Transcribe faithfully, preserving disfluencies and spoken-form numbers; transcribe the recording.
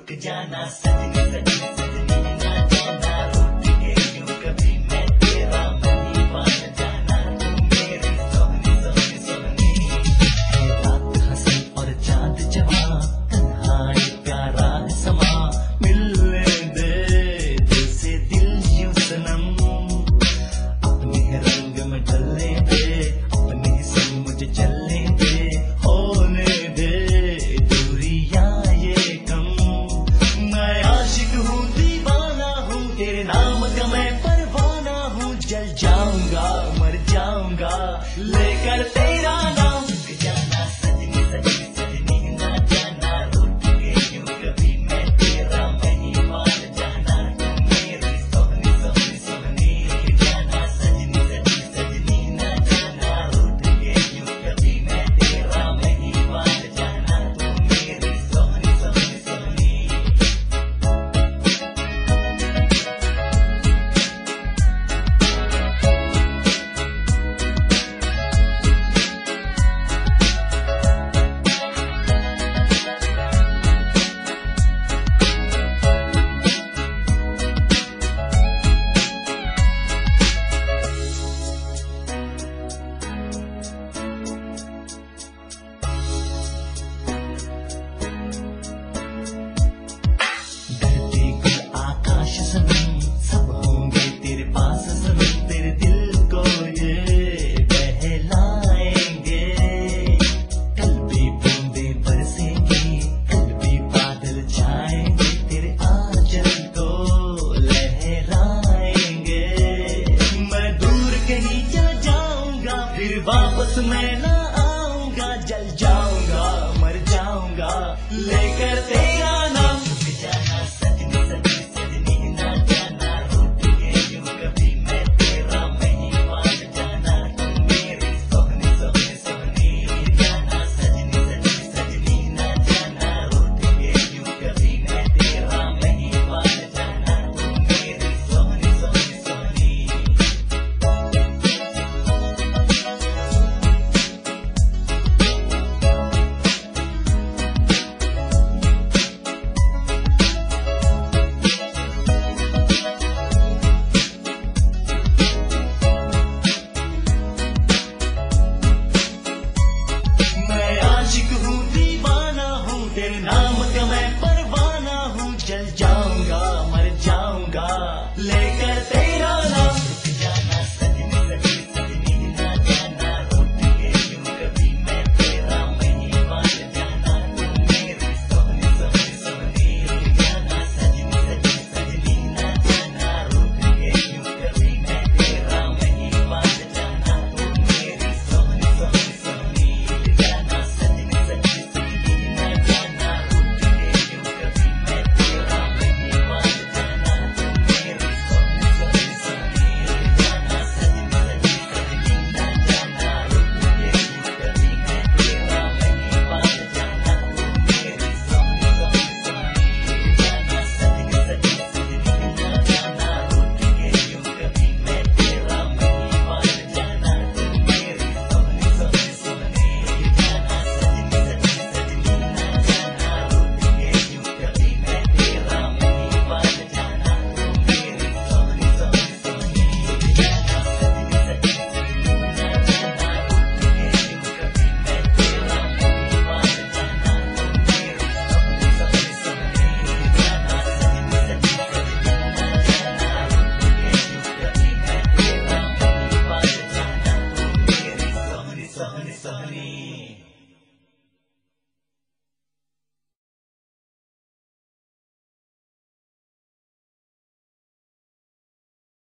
रुक जाना सजनी सजनी सजनी ना जाना रूठ के यूं कभी मैं तेरा नहीं मान जाना तू मेरी सोहनी सोहनी सोहनी रात हंसी और चांद जवा तन्हाई प्यारा है समा मिलने दे दिल से दिल यूं सनम अपने रंग में ढलने दे अपने संग मुझे चलने दे होने दे दूरियां ये कम मैं आशिक हूँ दीवाना हूँ तेरे नाम का मैं परवाना हूँ जल जाऊंगा मर जाऊंगा लेकर तेरा नाम रुक जाना सजनी सजनी सजनी ना जाना रूठ के यूं कभी मैं तेरा नहीं मान जाना तू मेरी सोहनी सोहनी सोहनी रुक जाना सजनी सजनी सजनी ना जाना रूठ के यूं कभी मैं तेरा नहीं मान जाना तू मेरी सोहनी सोहनी सोहनी धरती गुल आकाश सनम सब होंगे तेरे पास सनम तेरे दिल को ये बहलाएंगे कल भी बूंदे बरसेंगी कल भी बादल छाएंगे तेरे आंचल को लहराएंगे मैं दूर कहीं चला जाऊंगा फिर वापस मैं ना आऊंगा जल जाऊंगा मर जाऊंगा लेकर तेरा नाम रुक जाना सजनी सजनी सजनी ना जाना रूठ के यूं कभी मैं तेरा नहीं मान जाना तू मेरी सोहनी सोहनी सोहनी रुक जाना सजनी सजनी सजनी ना जाना रूठ के यूं कभी मैं तेरा नहीं मान जाना तू मेरी सोहनी सोहनी सोहनी मैं आशिक हूँ दीवाना हूँ तेरे नाम का मैं परवाना हूँ जल जाऊंगा मर जाऊंगा लेकर तेरा नाम रुक जाना सजनी सजनी सजनी ना जाना रूठ के यूं कभी मैं तेरा नहीं मान जाना तू मेरी सोहनी सोहनी सोहनी रुक जाना सजनी सजनी सजनी ना जाना रूठ के यूं कभी मैं तेरा नहीं मान जाना तू मेरी सोहनी सोहनी सोहनी रुक जाना सजनी सजनी सजनी ना जाना रूठ के यूं कभी मैं तेरा नहीं मान जाना तू मेरी सोहनी सोहनी सोहनी रुक जाना सजनी सजनी सजनी ना जाना रूठ के यूं कभी मैं तेरा नहीं मान जाना तू मेरी सोहनी सोहनी सोहनी रुक जाना सजनी सजनी सजनी ना जाना रूठ के यूं कभी मैं तेरा नहीं मान जाना तू मेरी सोहनी सोहनी सोहनी रुक जाना सजनी सजनी सजनी ना जाना रूठ के यूं कभी मैं तेरा नहीं मान जाना तू मेरी सोहनी सोहनी सोहनी रुक जाना सजनी सजनी सजनी ना जाना रूठ के यूं कभी मैं तेरा नहीं मान जाना तू मेरी सोहनी सोहनी सोहनी रुक जाना सजनी सजनी सजनी ना जाना रूठ के यूं कभी मैं तेरा नहीं मान जाना तू मेरी सोहनी सोहनी सोहनी